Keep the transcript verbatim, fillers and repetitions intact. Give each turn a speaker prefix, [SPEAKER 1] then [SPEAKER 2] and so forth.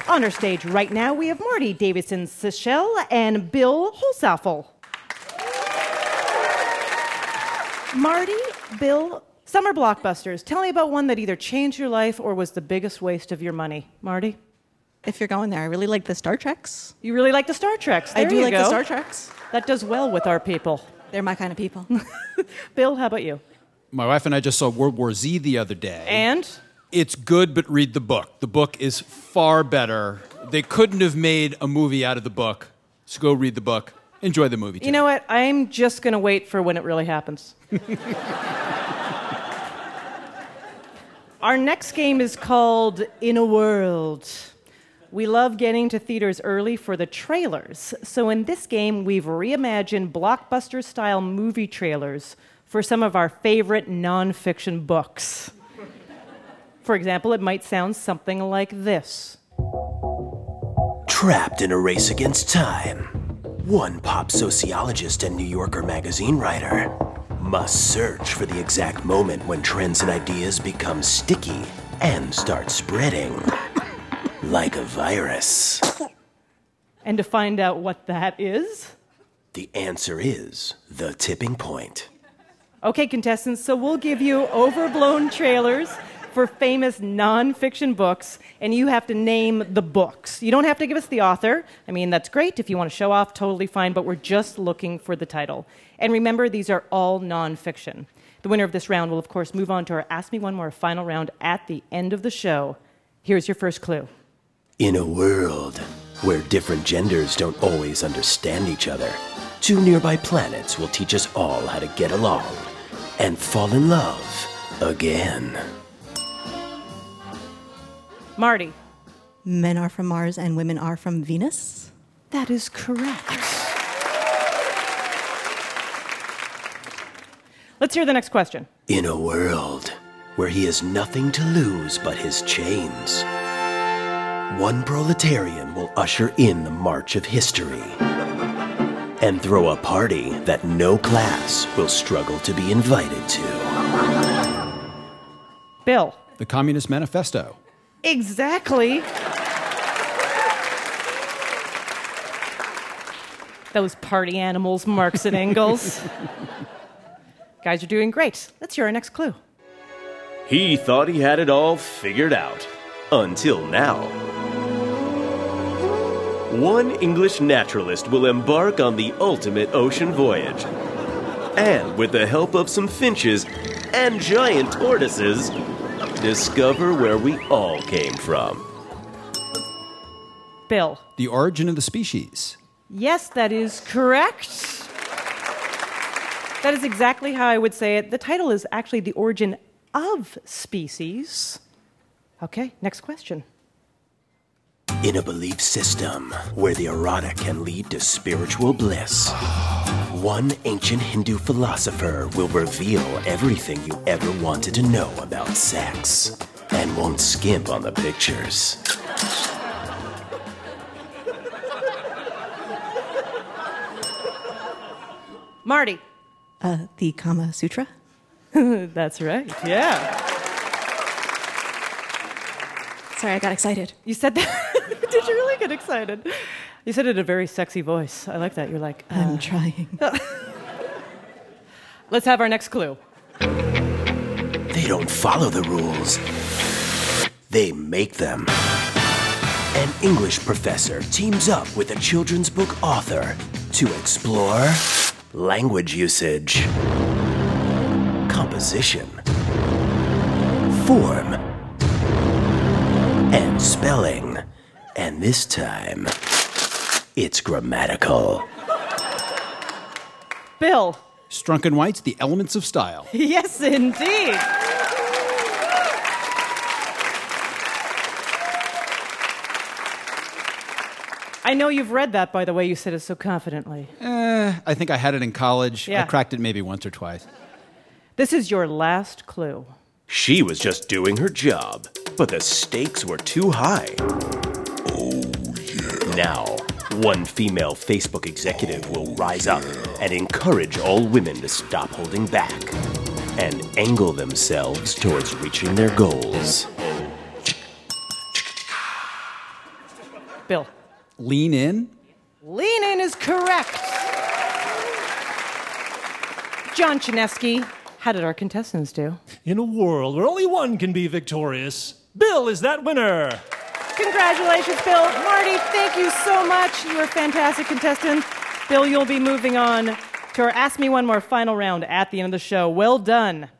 [SPEAKER 1] On our stage right now, we have Marty Davidson Sichel and Bill Holsaffel. Marty, Bill, summer blockbusters. Tell me about one that either changed your life or was the biggest waste of your money. Marty?
[SPEAKER 2] If you're going there, I really like the Star Treks.
[SPEAKER 1] You really like the Star Treks. There
[SPEAKER 2] I do
[SPEAKER 1] you
[SPEAKER 2] like
[SPEAKER 1] go.
[SPEAKER 2] the Star Treks.
[SPEAKER 1] That does well with our people.
[SPEAKER 2] They're my kind of people.
[SPEAKER 1] Bill, how about you?
[SPEAKER 3] My wife and I just saw World War Z the other day.
[SPEAKER 1] And?
[SPEAKER 3] It's good, but read the book. The book is far better. They couldn't have made a movie out of the book. So go read the book. Enjoy the movie, too.
[SPEAKER 1] You know what? I'm just going to wait for when it really happens. Our next game is called In a World. We love getting to theaters early for the trailers. So in this game, we've reimagined blockbuster-style movie trailers for some of our favorite nonfiction books. For example, it might sound something like this.
[SPEAKER 4] Trapped in a race against time, one pop sociologist and New Yorker magazine writer must search for the exact moment when trends and ideas become sticky and start spreading like a virus.
[SPEAKER 1] And to find out what that is?
[SPEAKER 4] The answer is the tipping point.
[SPEAKER 1] Okay, contestants, so we'll give you overblown trailers for famous nonfiction books, and you have to name the books. You don't have to give us the author. I mean, that's great. If you want to show off, totally fine, but we're just looking for the title. And remember, these are all nonfiction. The winner of this round will, of course, move on to our Ask Me One More final round at the end of the show. Here's your first clue.
[SPEAKER 4] In a world where different genders don't always understand each other, two nearby planets will teach us all how to get along and fall in love again.
[SPEAKER 1] Marty.
[SPEAKER 2] Men are from Mars and women are from Venus?
[SPEAKER 1] That is correct. Let's hear the next question.
[SPEAKER 4] In a world where he has nothing to lose but his chains, one proletarian will usher in the march of history and throw a party that no class will struggle to be invited to.
[SPEAKER 1] Bill.
[SPEAKER 3] The Communist Manifesto.
[SPEAKER 1] Exactly. Those party animals, Marx and Engels. Guys are doing great. Let's hear our next clue.
[SPEAKER 5] He thought he had it all figured out. Until now. One English naturalist will embark on the ultimate ocean voyage. And with the help of some finches and giant tortoises, discover where we all came from.
[SPEAKER 1] Bill.
[SPEAKER 3] The Origin of the Species.
[SPEAKER 1] Yes, that is correct. That is exactly how I would say it. The title is actually The Origin of Species. Okay, next question.
[SPEAKER 4] In a belief system where the erotic can lead to spiritual bliss, one ancient Hindu philosopher will reveal everything you ever wanted to know about sex and won't skimp on the pictures.
[SPEAKER 1] Marty.
[SPEAKER 2] Uh, the Kama Sutra?
[SPEAKER 1] That's right, yeah.
[SPEAKER 2] Sorry, I got excited.
[SPEAKER 1] You said that? Did you really get excited? You said it in a very sexy voice. I like that. You're like, uh...
[SPEAKER 2] I'm trying.
[SPEAKER 1] Let's have our next clue.
[SPEAKER 4] They don't follow the rules. They make them. An English professor teams up with a children's book author to explore language usage, composition, form, and spelling. And this time, it's grammatical.
[SPEAKER 1] Bill.
[SPEAKER 3] Strunk and White's The Elements of Style.
[SPEAKER 1] Yes, indeed. I know you've read that, by the way. You said it so confidently.
[SPEAKER 3] Eh, I think I had it in college.
[SPEAKER 1] Yeah.
[SPEAKER 3] I cracked it maybe once or twice.
[SPEAKER 1] This is your last clue.
[SPEAKER 5] She was just doing her job, but the stakes were too high.
[SPEAKER 4] Oh, yeah.
[SPEAKER 5] Now, one female Facebook executive will rise up and encourage all women to stop holding back and angle themselves towards reaching their goals.
[SPEAKER 1] Bill.
[SPEAKER 3] Lean in?
[SPEAKER 1] Lean in is correct. John Chinesky, how did our contestants do?
[SPEAKER 6] In a world where only one can be victorious, Bill is that winner.
[SPEAKER 1] Congratulations, Bill. Marty, thank you so much. You were fantastic contestants. Bill, you'll be moving on to our Ask Me One More final round at the end of the show. Well done.